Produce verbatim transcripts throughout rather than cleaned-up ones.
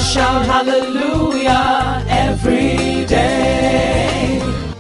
shout hallelujah every day.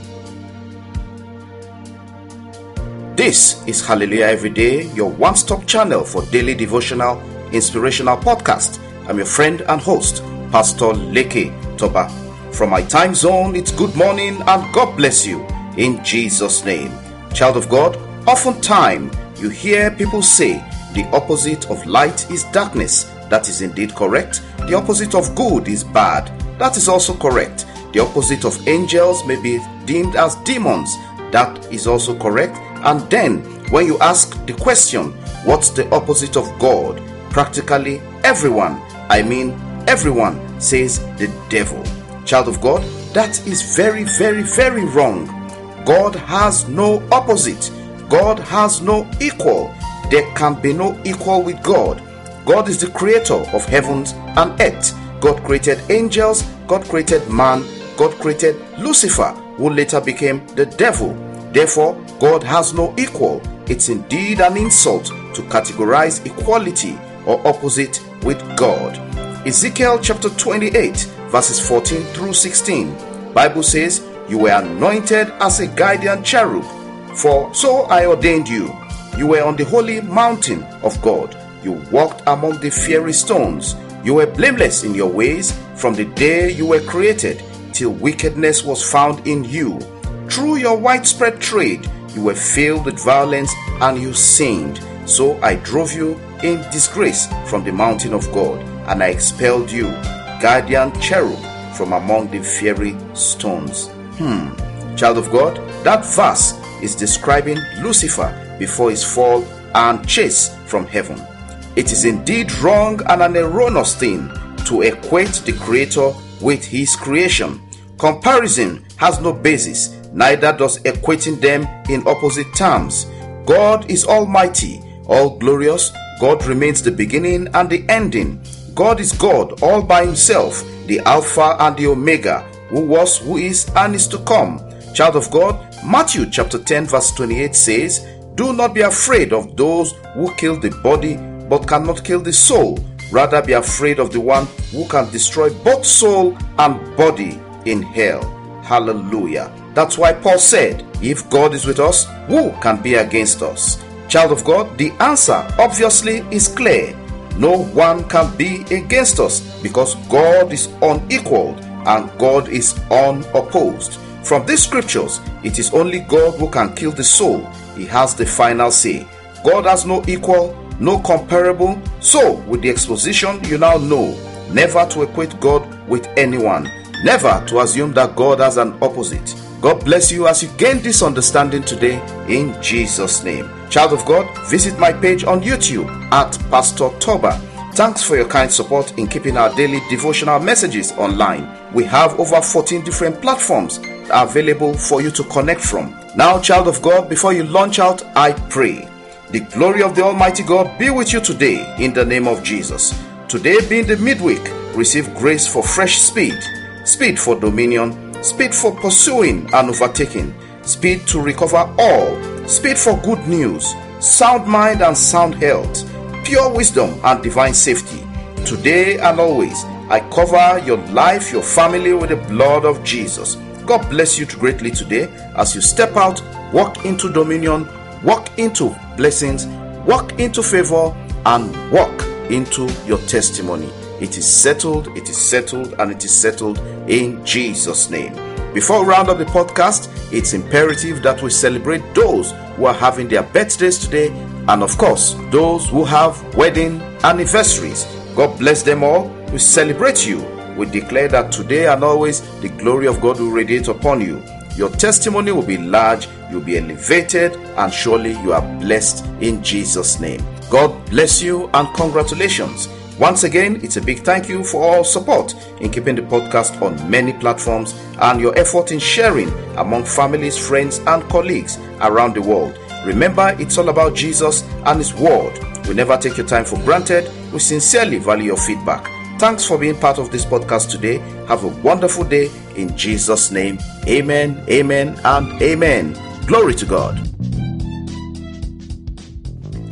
This is Hallelujah Every Day, your one-stop channel for daily devotional, inspirational podcast. I'm your friend and host, Pastor Leke Toba. From my time zone, it's good morning and God bless you in Jesus' name. Child of God, oftentimes you hear people say the opposite of light is darkness. That is indeed correct. The opposite of good is bad. That is also correct. The opposite of angels may be deemed as demons. That is also correct. And then when you ask the question, what's the opposite of God? Practically everyone, I mean everyone, says the devil. Child of God, that is very, very, very wrong. God has no opposite. God has no equal. There can be no equal with God. God is the creator of heavens and earth. God created angels. God created man. God created Lucifer, who later became the devil. Therefore, God has no equal. It's indeed an insult to categorize equality or opposite with God. Ezekiel chapter twenty-eight, verses fourteen through sixteen. Bible says, "You were anointed as a guardian cherub, for so I ordained you. You were on the holy mountain of God. You walked among the fiery stones. You were blameless in your ways from the day you were created, till wickedness was found in you. Through your widespread trade, you were filled with violence and you sinned. So I drove you in disgrace from the mountain of God, and I expelled you, guardian cherub, from among the fiery stones." Hmm. Child of God, that verse is describing Lucifer before his fall and chase from heaven. It is indeed wrong and an erroneous thing to equate the Creator with his creation. Comparison has no basis, neither does equating them in opposite terms. God is almighty, all glorious. God remains the beginning and the ending. God is God all by himself, the Alpha and the Omega, who was, who is, and is to come. Child of God, Matthew chapter ten verse twenty-eight says, "Do not be afraid of those who kill the body but cannot kill the soul. Rather be afraid of the one who can destroy both soul and body in hell." Hallelujah. That's why Paul said, if God is with us, who can be against us? Child of God, the answer obviously is clear. No one can be against us because God is unequaled and God is unopposed. From these scriptures, it is only God who can kill the soul. He has the final say. God has no equal, no comparable. So, with the exposition, you now know never to equate God with anyone. Never to assume that God has an opposite. God bless you as you gain this understanding today in Jesus' name. Child of God, visit my page on YouTube at Pastor Toba. Thanks for your kind support in keeping our daily devotional messages online. We have over fourteen different platforms available for you to connect from. Now, child of God, before you launch out, I pray. The glory of the Almighty God be with you today in the name of Jesus. Today being the midweek, receive grace for fresh speed, speed for dominion, speed for pursuing and overtaking, speed to recover all, speed for good news, sound mind and sound health, pure wisdom and divine safety. Today and always, I cover your life, your family with the blood of Jesus. God bless you greatly today as you step out, walk into dominion, walk into blessings, walk into favor, and walk into your testimony. It is settled, it is settled, and it is settled in Jesus' name. Before we round up the podcast, it's imperative that we celebrate those who are having their birthdays today, and of course, those who have wedding anniversaries. God bless them all. We celebrate you. We declare that today and always the glory of God will radiate upon you. Your testimony will be large, you'll be elevated, and surely you are blessed in Jesus' name. God bless you and congratulations. Once again, it's a big thank you for all support in keeping the podcast on many platforms and your effort in sharing among families, friends, and colleagues around the world. Remember, it's all about Jesus and His Word. We never take your time for granted. We sincerely value your feedback. Thanks for being part of this podcast today. Have a wonderful day in Jesus' name. Amen, amen, and amen. Glory to God.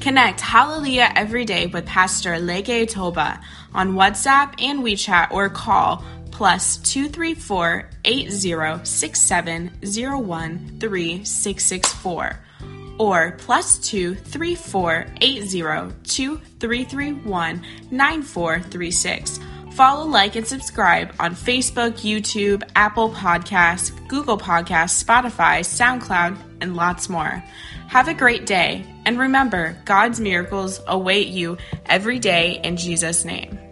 Connect Hallelujah Every Day with Pastor Leke Toba on WhatsApp and WeChat or call plus two three four, eight zero six seven zero one three six six four or plus two three four, eight zero two three three one nine four three six. Follow, like, and subscribe on Facebook, YouTube, Apple Podcasts, Google Podcasts, Spotify, SoundCloud, and lots more. Have a great day, and remember, God's miracles await you every day in Jesus' name.